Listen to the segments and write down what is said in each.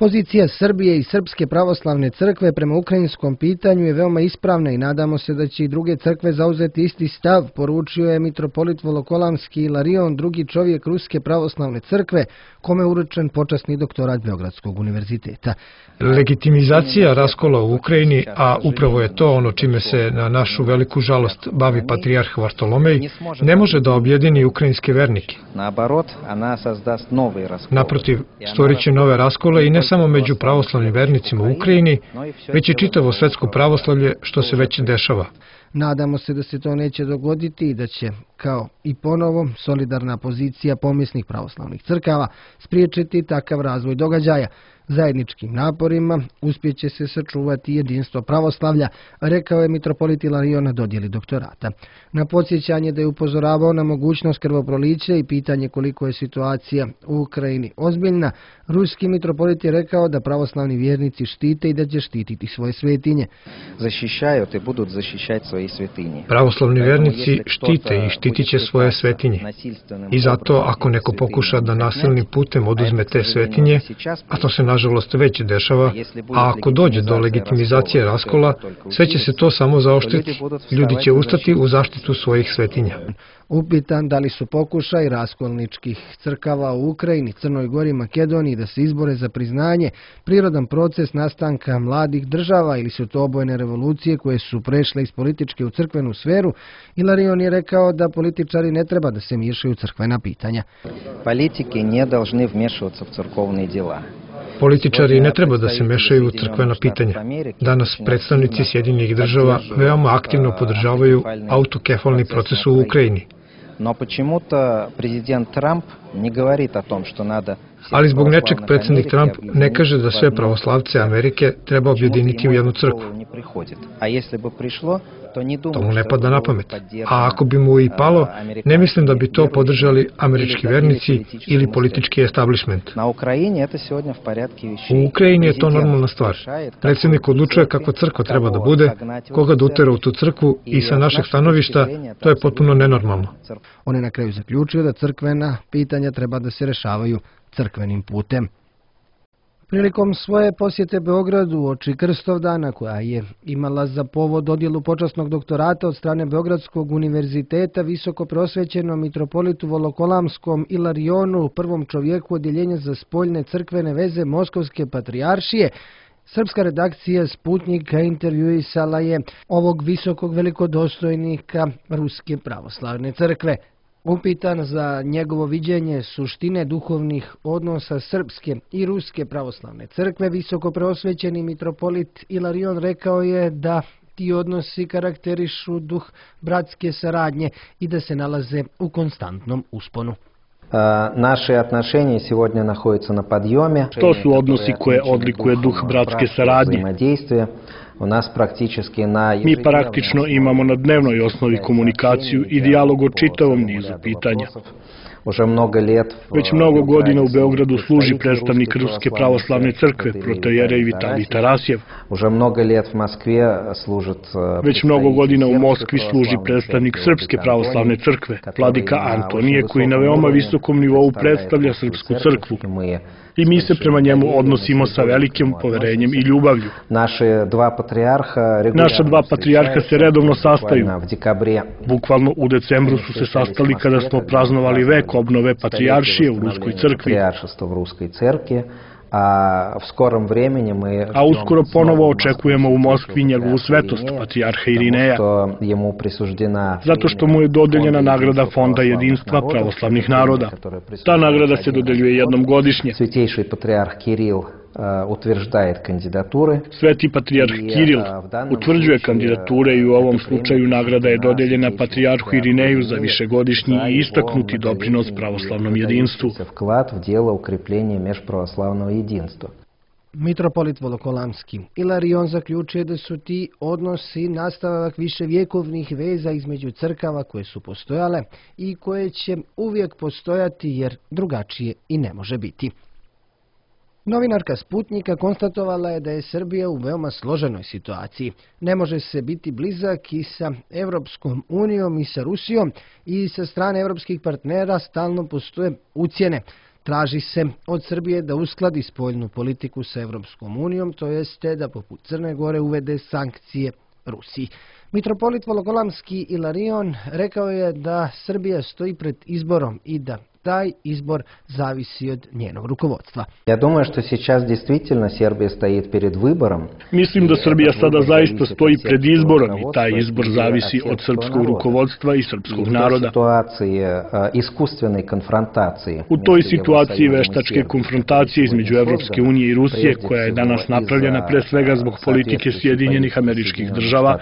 Pozicija Srbije i Srpske pravoslavne crkve prema ukrajinskom pitanju je veoma ispravna i nadamo se da će i druge crkve zauzeti isti stav, poručio je mitropolit Volokolamski Ilarion, drugi čovjek Ruske pravoslavne crkve, kome je uručen počasni doktorat Beogradskog univerziteta. Legitimizacija raskola u Ukrajini, a upravo je to ono čime se na našu veliku žalost bavi patrijarh Vartolomej, ne može da objedini ukrajinske vernike. Naprotiv, stvorit će nove raskole i ne samo među pravoslavnim vernicima u Ukrajini, već i čitavo svetsko pravoslavlje, što se već dešava. Nadamo se da se to neće dogoditi i da će, kao i ponovo, solidarna pozicija pomjesnih pravoslavnih crkava spriječiti takav razvoj događaja. Zajedničkim naporima uspjeće se sačuvati jedinstvo pravoslavlja, rekao je mitropolit Ilarion na dodjeli doktorata. Na podsjećanje da je upozoravao na mogućnost krvoprolića i pitanje koliko je situacija u Ukrajini ozbiljna, ruski mitropolit je rekao da pravoslavni vjernici štite i da će štititi svoje svetinje. Pravoslavni vjernici štite i štitit će svoje svetinje. I zato, ako neko pokuša da nasilnim putem oduzme te svetinje, a to se nažalost već dešava, a ako dođe do legitimizacije raskola, sve će se to samo zaoštriti. Ljudi će ustati u zaštitu svojih svetinja. Upitan da li su pokušaj raskolničkih crkava u Ukrajini, Crnoj Gori i Makedoniji da se izbore za priznanje prirodan proces nastanka mladih država ili su to obojene revolucije koje su prešle iz političke u crkvenu sferu, Ilarion je rekao da političari ne treba da se miješaju u crkvena pitanja. Politike ne должны вмешиваться в церковные дела. Političari ne treba da se mešaju u crkvena pitanja. Danas predstavnici Sjedinjenih država veoma aktivno podržavaju autokefalni proces u Ukrajini. Но почему-то президент Трамп не говорит о том, что надо... Ali zbog nečeg predsjednik Trump ne kaže da sve pravoslavce Amerike treba objediniti u jednu crkvu. To mu ne pada na pamet. A ako bi mu i palo, ne mislim da bi to podržali američki vernici ili politički establishment. U Ukrajini je to normalna stvar. Predsjednik odlučuje kako crkva treba da bude, koga da utera u tu crkvu i sa našeg stanovišta to je potpuno nenormalno. On je na kraju zaključio da crkvena pitanja treba da se rešavaju crkvenim putem. Prilikom svoje posjete Beogradu uoči Krstovdana, koja je imala za povod dodjelu počasnog doktorata od strane Beogradskog univerziteta visoko prosvećenom mitropolitu Volokolamskom Ilarionu, prvom čovjeku odjeljenja za spoljne crkvene veze Moskovske patrijaršije, srpska redakcija Sputnika intervjuisala je ovog visokog velikodostojnika Ruske pravoslavne crkve. Upitan za njegovo viđenje suštine duhovnih odnosa Srpske i Ruske pravoslavne crkve, visoko preosvećeni mitropolit Ilarion rekao je da ti odnosi karakterišu duh bratske saradnje i da se nalaze u konstantnom usponu. Naše отношения сегодня находятся на подъеме. To su odnosi koje odlikuje duh bratske saradnje. Mi praktično imamo na dnevnoj osnovi komunikaciju i dijalog o čitavom nizu pitanja. Već mnogo godina u Beogradu služi predstavnik Ruske pravoslavne crkve, protojerej Vitalij Tarasjev. Već mnogo godina u Moskvi služi predstavnik Srpske pravoslavne crkve, vladika Antonije, koji na veoma visokom nivou predstavlja Srpsku crkvu. I mi se prema njemu odnosimo sa velikim poverenjem i ljubavlju. Naša dva patrijarha se redovno sastaju. Bukvalno u decembru su se sastali kada smo praznovali vek obnove patrijaršije u Ruskoj crkvi. A uskoro ponovo očekujemo u Moskvi njegovu svetost, patrijarha Irineja, zato što mu je dodeljena nagrada Fonda jedinstva pravoslavnih naroda. Ta nagrada se dodeljuje jednom godišnje. Sveti patrijarh Kiril utvrđuje kandidature i u ovom slučaju nagrada je dodeljena patrijarhu Irineju za višegodišnji i istaknuti doprinos pravoslavnom jedinstvu. Mitropolit Volokolamski Ilarion zaključuje da su ti odnosi nastavak viševjekovnih veza između crkava koje su postojale i koje će uvijek postojati jer drugačije i ne može biti. Novinarka Sputnika konstatovala je da je Srbija u veoma složenoj situaciji. Ne može se biti blizak i sa Evropskom unijom i sa Rusijom i sa strane evropskih partnera stalno postoje ucjene. Traži se od Srbije da uskladi spoljnu politiku sa Evropskom unijom, to jeste da poput Crne Gore uvede sankcije Rusiji. Mitropolit Volokolamski Ilarion rekao je da Srbija stoji pred izborom i da taj izbor zavisi od njenog rukovodstva. Ja думаю, что сейчас действительно Сербия стоит перед выбором. Mislim da Srbija sada zaista stoji pred izborom i taj izbor zavisi od srpskog rukovodstva i srpskog naroda. U toj situaciji veštačke konfrontacije između Evropske unije i Rusije, koja je danas napravljena pre svega zbog politike Sjedinjenih Američkih Država,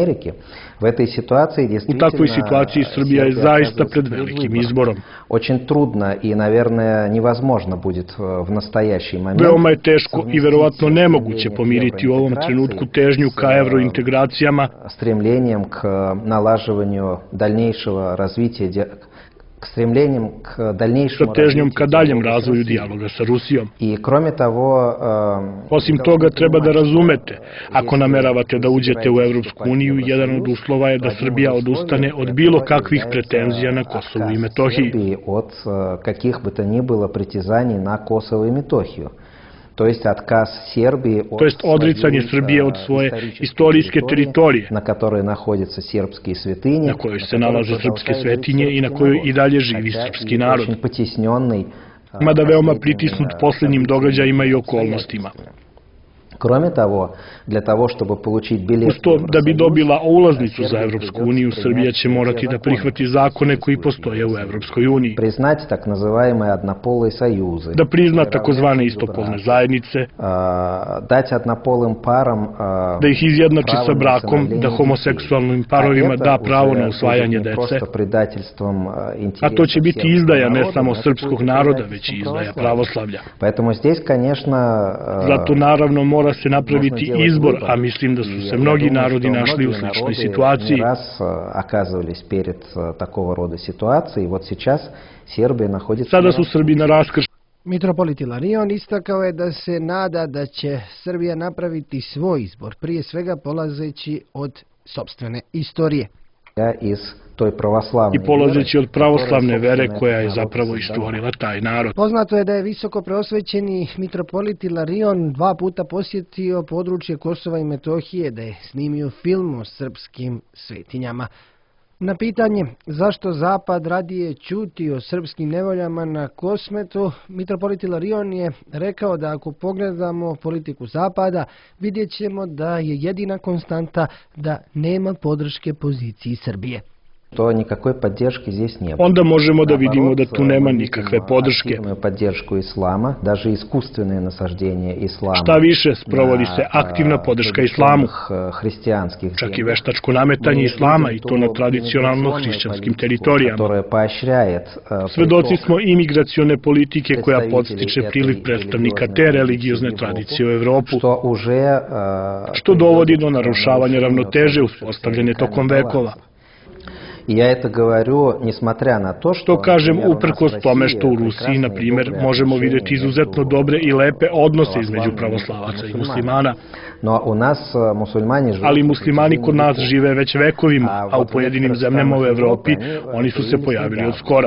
u takvoj situaciji Srbija je zaista pred velikim izborom. Трудно и, наверное, невозможно будет в настоящий момент. Veoma je teško i verovatno nemoguće pomiriti u ovom trenutku težnju ka evrointegracijama, стремлением к налаживанию дальнейшего развития sa težnjom ka daljem razvoju dijaloga sa Rusijom. Osim toga, treba da razumete, ako nameravate da uđete u Evropsku uniju, jedan od uslova je da Srbija odustane od bilo kakvih pretenzija na Kosovu i Metohiji. To jest odricanje Srbije od svoje istorijske teritorije, na kojoj se nalaze srpske svetinje i na kojoj i dalje živi srpski narod, mada veoma pritisnut poslednjim događajima i okolnostima. Uz to, da bi dobila ulaznicu za Evropsku uniju, Srbija će morati da prihvati zakone koji postoje u Evropskoj uniji. Da prizna takozvane istopolne zajednice, da ih izjednači sa brakom, da homoseksualnim parovima da pravo na usvajanje dece, a to će biti izdaja ne samo srpskog naroda, već i izdaja pravoslavlja. Zato naravno mora se napraviti izbor, a mislim da su se mnogi narodi našli u sličnoj situaciji. Sada su Srbi na raskršću. Mitropolit Ilarion istakao je da se nada da će Srbija napraviti svoj izbor, prije svega polazeći od sopstvene istorije. I polazeći od pravoslavne vere koja je zapravo i stvorila taj narod. Poznato je da je visoko preosvećeni mitropolit Ilarion 2 puta posjetio područje Kosova i Metohije, da je snimio film o srpskim svetinjama. Na pitanje zašto Zapad radije ćuti o srpskim nevoljama na Kosmetu, mitropolit Ilarion je rekao da ako pogledamo politiku Zapada, vidjet ćemo da je jedina konstanta da nema podrške poziciji Srbije. Onda možemo da vidimo da tu nema nikakve podrške. Šta više, sprovodi se aktivna podrška islamu, čak i veštačko nametanje islama, i to na tradicionalno hrišćanskim teritorijama. Svedoci smo imigracione politike koja podstiče priliv predstavnika te religiozne tradicije u Evropu, što dovodi do narušavanja ravnoteže uspostavljene tokom vekova. To kažem uprkos tome što u Rusiji, na primjer, možemo vidjeti izuzetno dobre i lepe odnose između pravoslavaca i muslimana. Ali muslimani kod nas žive već vekovima, a u pojedinim zemljama u Evropi oni su se pojavili od skora.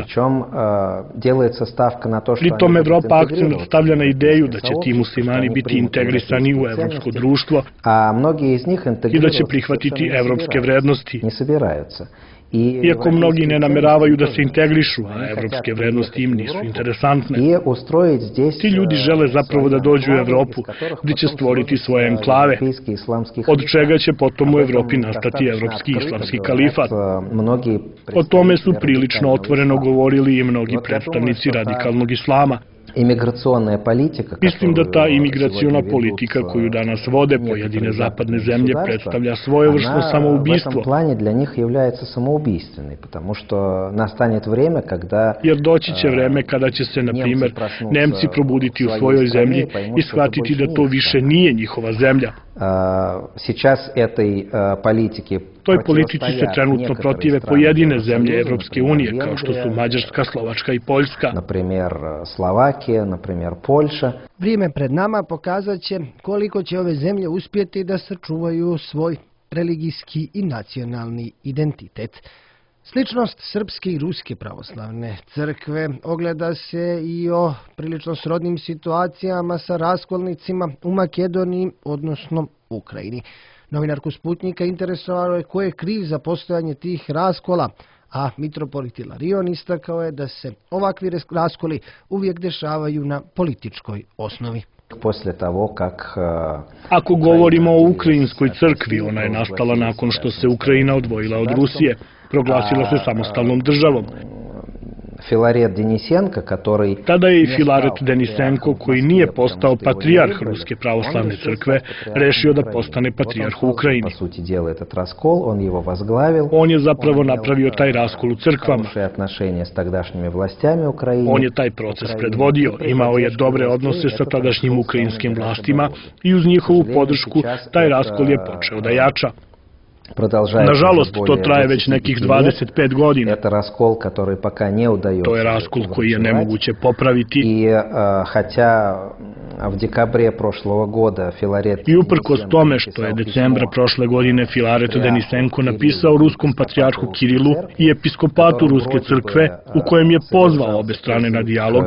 Pritom Evropa akcent stavlja na ideju da će ti muslimani biti integrisani u evropsko društvo i da će prihvatiti evropske vrednosti. Iako mnogi ne nameravaju da se integrišu, a evropske vrednosti im nisu interesantne. Ti ljudi žele zapravo da dođu u Evropu, gdje će stvoriti svoje enklave, od čega će potom u Evropi nastati evropski islamski kalifat. O tome su prilično otvoreno govorili i mnogi predstavnici radikalnog islama. Mislim da ta imigraciona politika koju danas vode pojedine zapadne zemlje predstavlja svojevrsno samoubistvo. Jer doći će vreme kada će se, na primjer, Nemci probuditi u svojoj zemlji i shvatiti da to više nije njihova zemlja. Toj politici se trenutno protive pojedine zemlje Evropske unije, kao što su Mađarska, Slovačka i Poljska. Vrijeme pred nama pokazat će koliko će ove zemlje uspjeti da sačuvaju svoj religijski i nacionalni identitet. Sličnost srpske i ruske pravoslavne crkve ogleda se i o prilično srodnim situacijama sa raskolnicima u Makedoniji, odnosno Ukrajini. Novinarku Sputnjika interesovalo je ko je kriv za postojanje tih raskola, a mitropolit Ilarion istakao je da se ovakvi raskoli uvijek dešavaju na političkoj osnovi. Ako govorimo o ukrajinskoj crkvi, ona je nastala nakon što se Ukrajina odvojila od Rusije, proglasila se samostalnom državom. Tada je i Filaret Denisenko, koji nije postao patrijarh Ruske pravoslavne crkve, rešio da postane patrijarh u Ukrajini. On je zapravo napravio taj raskol u crkvama. On je taj proces predvodio, imao je dobre odnose sa tadašnjim ukrajinskim vlastima i uz njihovu podršku taj raskol je počeo da jača. Nažalost, to traje već nekih 25 godina. To je raskol koji je nemoguće popraviti. I uprkos tome što je decembra prošle godine Filaret Denisenko napisao ruskom patrijarhu Kirilu i episkopatu Ruske crkve, u kojem je pozvao obe strane na dijalog,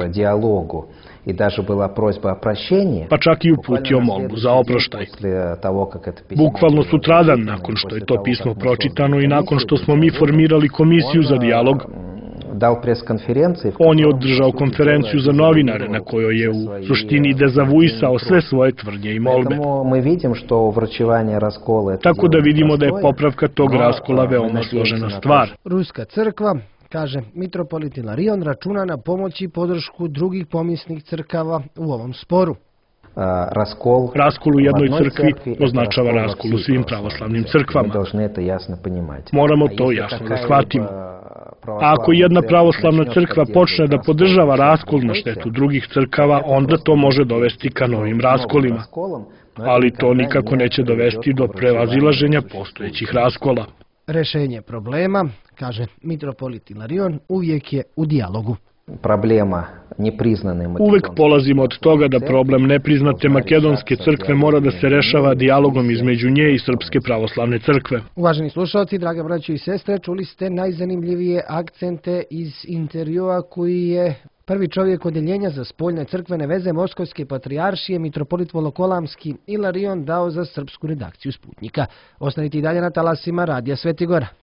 pa čak i uputio molbu za oproštaj. Bukvalno sutradan, nakon što je to pismo pročitano i nakon što smo mi formirali komisiju za dijalog, on je održao konferenciju za novinare na kojoj je u suštini dezavuisao sve svoje tvrdnje i molbe. Tako da vidimo da je popravka tog raskola veoma složena stvar. Ruska crkva, kaže mitropolit Ilarion, računa na pomoć i podršku drugih pomisnih crkava u ovom sporu. Raskol u jednoj crkvi označava raskol u svim pravoslavnim crkvama. Moramo to jasno da shvatimo. A ako jedna pravoslavna crkva počne da podržava raskol na štetu drugih crkava, onda to može dovesti ka novim raskolima. Ali to nikako neće dovesti do prevazilaženja postojećih raskola. Rešenje problema, kaže mitropolit Ilarion, uvijek je u dijalogu. Uvek polazimo od toga da problem nepriznate makedonske crkve mora da se rešava dijalogom između nje i Srpske pravoslavne crkve. Uvaženi slušalci, drage braćo i sestre, čuli ste najzanimljivije akcente iz intervjua koji je prvi čovjek odeljenja za spoljne crkvene veze Moskovske patrijaršije, mitropolit Volokolamski Ilarion dao za srpsku redakciju Sputnjika. Ostanite i dalje na talasima Radija Sveti Gora.